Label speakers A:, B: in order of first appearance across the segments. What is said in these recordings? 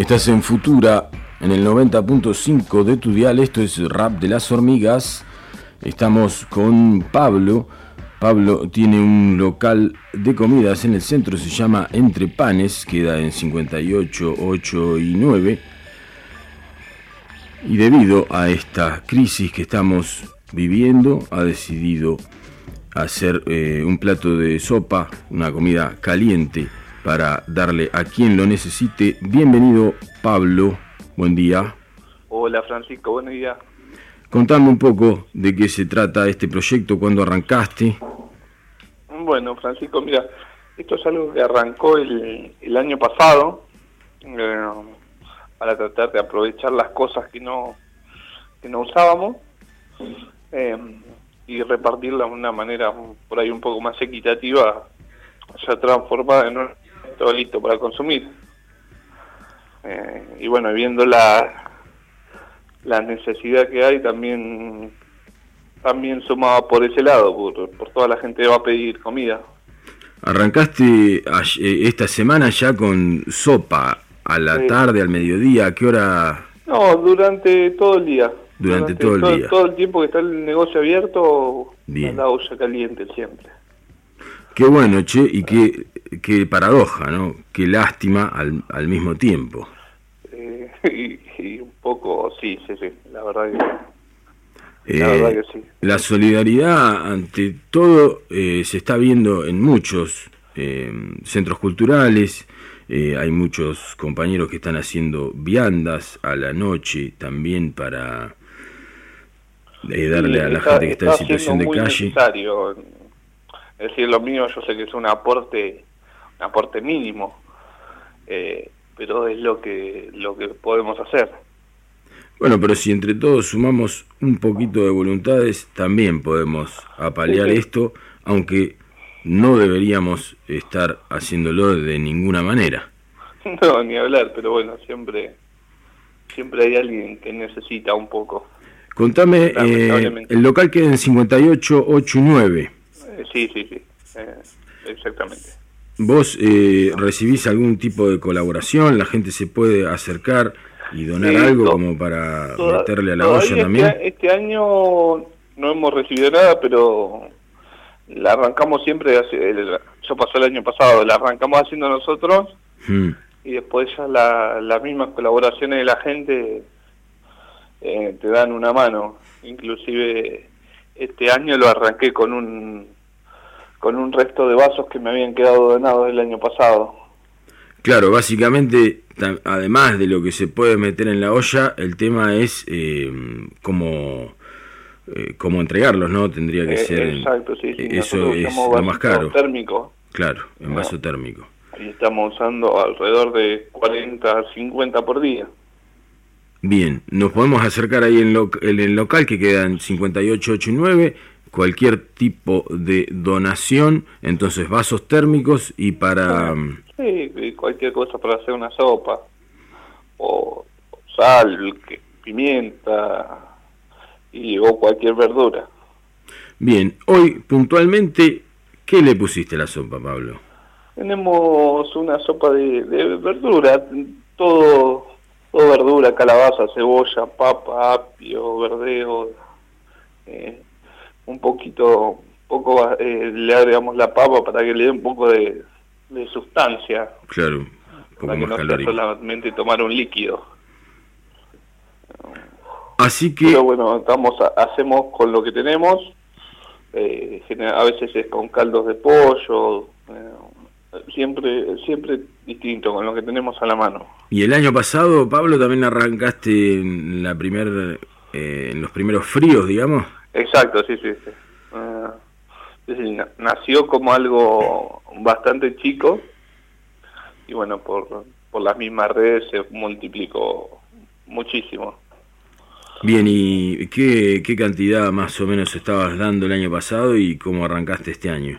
A: Estás en Futura, en el 90.5 de tu dial. Esto es Rap de las Hormigas. Estamos con Pablo. Pablo tiene un local de comidas en el centro, se llama Entre Panes, queda en 58, 8 y 9. Y debido a esta crisis que estamos viviendo, ha decidido hacer un plato de sopa, una comida caliente, para darle a quien lo necesite. Bienvenido, Pablo. Buen día.
B: Hola, Francisco. Buen día.
A: Contame un poco de qué se trata este proyecto, cuándo arrancaste.
B: Bueno, Francisco, mira, esto es algo que arrancó el año pasado para tratar de aprovechar las cosas que no usábamos y repartirlas de una manera por ahí un poco más equitativa, ya transformada en todo listo para consumir. Y bueno, viendo la necesidad que hay, también sumaba por ese lado, por toda la gente que va a pedir comida.
A: Arrancaste esta semana ya con sopa, a la tarde, al mediodía, ¿a qué hora?
B: No, durante todo el día.
A: Durante todo el día.
B: Todo el tiempo que está el negocio abierto,
A: Bien.
B: la olla caliente siempre.
A: Qué bueno, che, y qué paradoja, ¿no? Qué lástima al mismo tiempo.
B: Y un poco, sí, la verdad que sí.
A: La solidaridad, ante todo, se está viendo en muchos centros culturales. Hay muchos compañeros que están haciendo viandas a la noche también para darle a la gente que está en situación de calle.
B: Necesario. Es decir, lo mío yo sé que es un aporte mínimo, pero es lo que podemos hacer.
A: Bueno, pero si entre todos sumamos un poquito de voluntades, también podemos apalear esto, aunque no deberíamos estar haciéndolo de ninguna manera.
B: No, ni hablar, pero bueno, siempre hay alguien que necesita un poco.
A: Contame, el local queda en 58, 8 y 9.
B: Sí, exactamente.
A: ¿Vos recibís algún tipo de colaboración? ¿La gente se puede acercar y donar algo como para meterle a la olla también?
B: Este año no hemos recibido nada, pero la arrancamos siempre, yo pasó el año pasado, la arrancamos haciendo nosotros y después ya las mismas colaboraciones de la gente te dan una mano. Inclusive este año lo arranqué con un resto de vasos que me habían quedado donados el año pasado.
A: Claro, básicamente, además de lo que se puede meter en la olla, el tema es cómo entregarlos, ¿no? Tendría que ser...
B: Exacto, sí.
A: Eso es lo más caro.
B: Térmico.
A: Claro, en vaso térmico.
B: Y estamos usando alrededor de 40, 50 por día.
A: Bien, nos podemos acercar ahí en el local que quedan 58, 8 y 9, cualquier tipo de donación, entonces vasos térmicos y para...
B: Sí, cualquier cosa para hacer una sopa, o sal, pimienta, o cualquier verdura.
A: Bien, hoy puntualmente, ¿qué le pusiste a la sopa, Pablo?
B: Tenemos una sopa de verdura, todo verdura, calabaza, cebolla, papa, apio, verdeo, un poco le agregamos la papa para que le dé un poco de sustancia.
A: Claro, un poco
B: para que no sea solamente tomar un líquido.
A: Así que...
B: Pero bueno, hacemos con lo que tenemos, a veces es con caldos de pollo, siempre distinto, con lo que tenemos a la mano.
A: Y el año pasado, Pablo, también arrancaste en los primeros fríos, digamos.
B: Exacto, sí. Nació como algo bastante chico y bueno, por las mismas redes se multiplicó muchísimo.
A: Bien, ¿y qué cantidad más o menos estabas dando el año pasado y cómo arrancaste este año?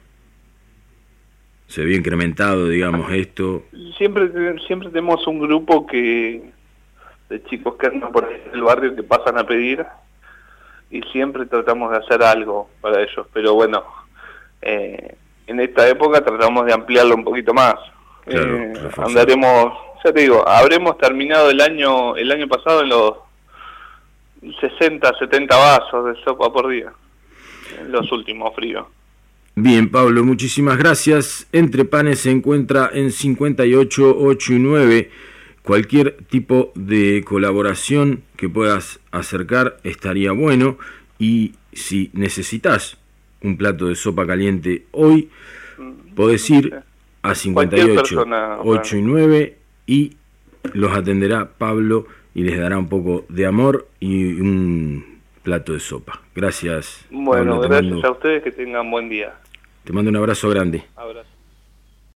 A: ¿Se había incrementado, digamos, esto?
B: Siempre tenemos un grupo de chicos que andan por el barrio que pasan a pedir y siempre tratamos de hacer algo para ellos, pero bueno, en esta época tratamos de ampliarlo un poquito más.
A: Claro,
B: Andaremos ya te digo, habremos terminado el año pasado en los 60, 70 vasos de sopa por día, en los últimos fríos.
A: Bien, Pablo, muchísimas gracias. Entre Panes se encuentra en 58, 8 y 9. Cualquier tipo de colaboración que puedas acercar estaría bueno. Y si necesitas un plato de sopa caliente hoy, podés ir a 58, 8 y 9 y los atenderá Pablo y les dará un poco de amor y un plato de sopa. Gracias.
B: Bueno, Pablo, gracias a ustedes, que tengan buen día.
A: Te mando un abrazo grande.
B: Abrazo.